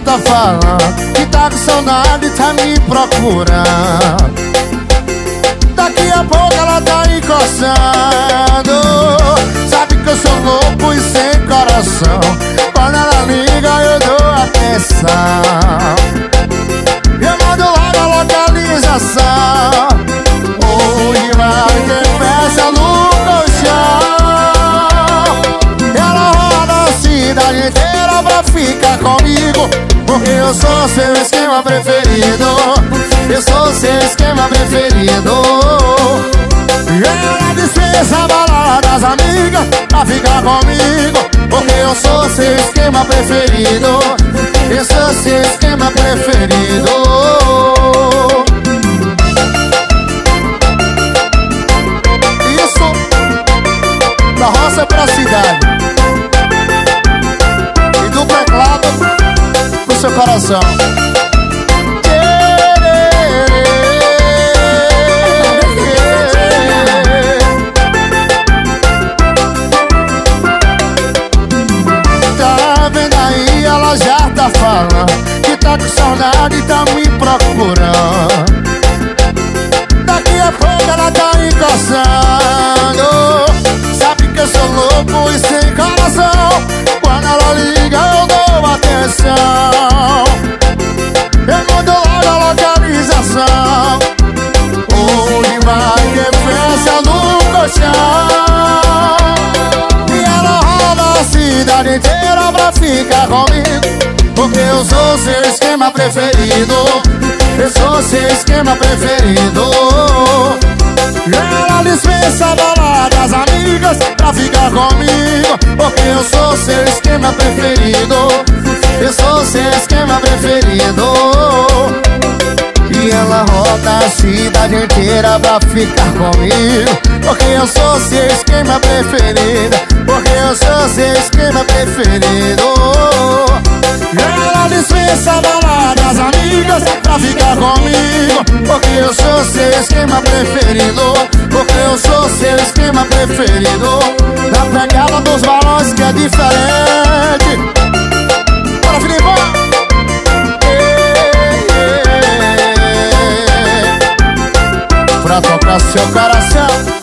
tá falando que tá com saudade, tá me procurando. Daqui a pouco ela tá encostando. Sabe que eu sou louco e sem coração. Quando ela liga eu dou atenção. Eu mando logo a localização. Hoje vai ter festa no colchão. Ela roda a cidade inteira pra ficar comigo, porque eu sou seu esquema preferido. Eu sou seu esquema preferido. Ela dispensa a balada das amigas pra ficar comigo, porque eu sou seu esquema preferido. Eu sou seu esquema preferido. Isso da roça pra cidade e do teclado pro seu coração. Tá falando que tá com saudade e tá me procurando. Daqui a pouco ela tá encostando. Sabe que eu sou louco e sem coração. Quando ela liga eu dou atenção. Eu mando logo a localização. Hoje vai ter festa no colchão. E ela roda a cidade inteira pra ficar comigo, porque eu sou seu esquema preferido. Eu sou seu esquema preferido. Ela dispensa a balada das amigas pra ficar comigo, porque eu sou seu esquema preferido. Eu sou seu esquema preferido. E ela roda a cidade inteira pra ficar comigo, porque eu sou seu esquema preferido. Porque eu sou seu esquema preferido. Ela dispensa a balada das amigas pra ficar comigo, porque eu sou seu esquema preferido. Porque eu sou seu esquema preferido. Na pegada dos balões que é diferente. Bora, Filipão! Pra tocar seu coração.